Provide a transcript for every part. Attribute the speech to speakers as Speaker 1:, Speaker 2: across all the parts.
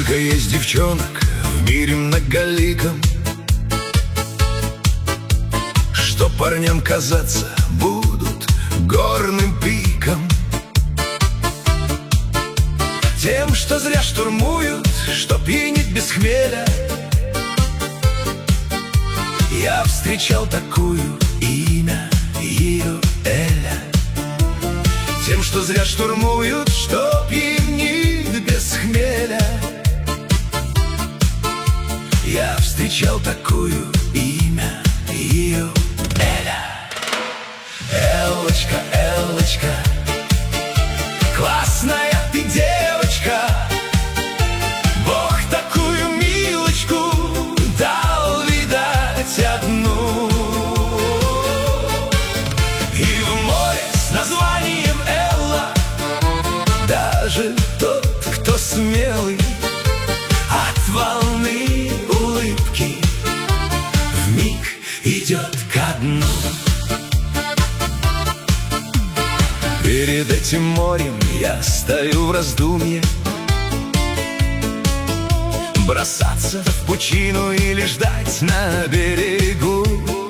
Speaker 1: Сколько есть девчонок в мире многоликом, что парням казаться будут горным пиком. Тем, что зря штурмуют, что пьянит без хмеля. Я встречал такую, имя ее Эля. Тем, что зря штурмуют, что пьянит без хмеля. Я встречал такую, имя ее Эля. Эллочка, Эллочка, классная ты девочка. Бог такую милочку дал, видать, одну. И в море с названием Элла даже тот, кто смелый, от волны улыбки вмиг идет ко дну. Перед этим морем я стою в раздумье, бросаться в пучину или ждать на берегу.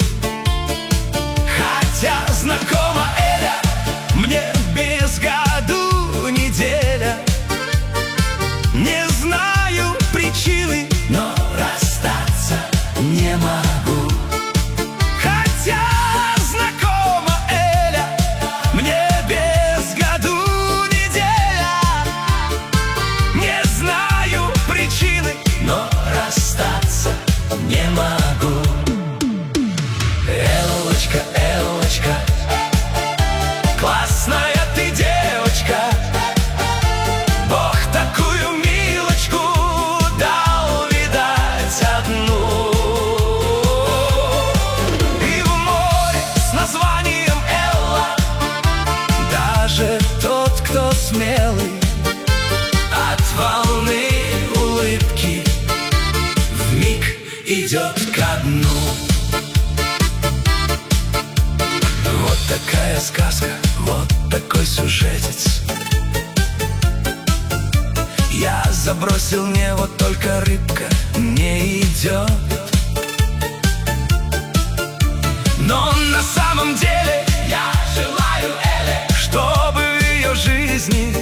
Speaker 1: Хотя знакома Эля, мне без году неделя. Не знаю причины, но расстаться не могу. Хотя знакома Эля, мне без году неделя. Не знаю причины, но расстаться не могу. Эллочка, Эллочка, классная ты девочка. Бог такую милочку дал, видать, одну. И в море с названием Элла даже тот, кто смелый, от волны улыбки вмиг идет ко дну. Вот такая сказка, вот такой сюжетец. Я забросил небо, только рыбка не идет. Но на самом деле я желаю Эле, чтобы в ее жизни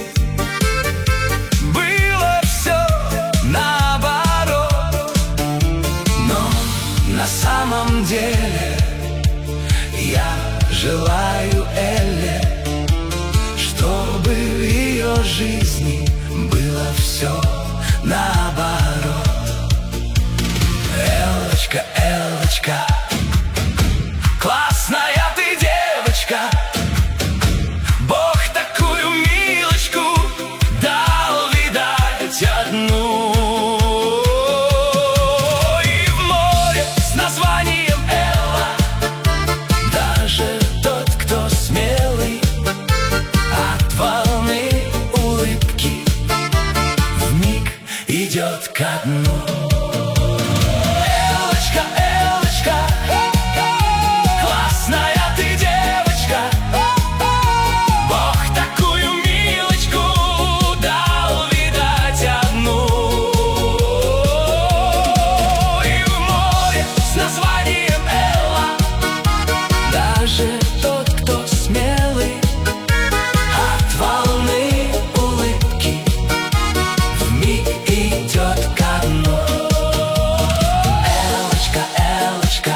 Speaker 1: было все наоборот. Но на самом деле я желаю Эле, чтобы в ее жизни было все наоборот. Эллочка, Эллочка, классная ты девочка. Бог такую милочку дал, видать, одну. И в море с названием Элла даже тот, кто смелый, от волны улыбки вмиг идет ко дну. Эллочка, Эллочка, классная ты девочка. Бог такую милочку дал, видать, одну. И в море с названием Элла даже тот, кто смелый, от волны улыбки вмиг идет ко дну. Эллочка, Эллочка,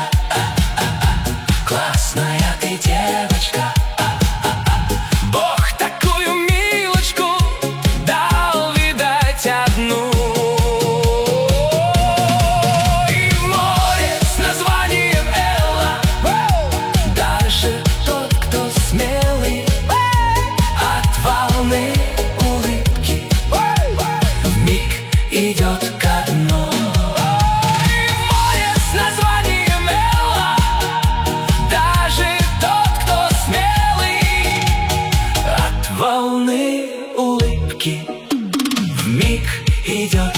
Speaker 1: классная ты девочка. Бог такую милочку дал, видать, одну. И в море с названием Элла даже тот, кто смелый, от волны улыбки вмиг идет ко дну. И в море с названием Элла даже тот, кто смелый, от волны улыбки вмиг идет